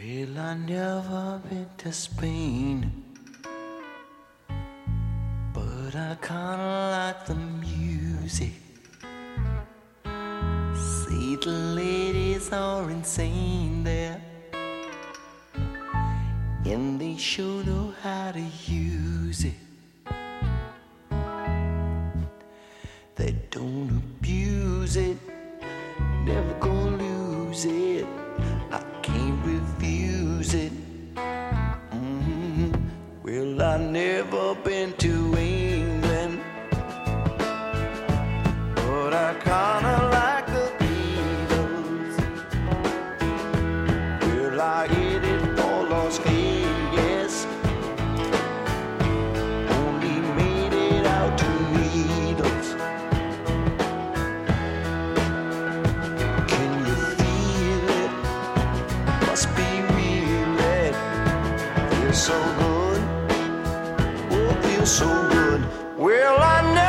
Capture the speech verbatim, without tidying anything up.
Well, I never been to Spain, but I kinda like the music. See, the ladies are insane there, and they sure know how to use it. They don't abuse it, never gonna lose it. I can't refuse it. Mm-hmm. Well, I never been to England, but I kinda like the Beatles. Well, I hit it for Las Vegas, only made it out to Needles. Can you feel it? Must be real, it feels so good. Oh, feels so good. Well, I know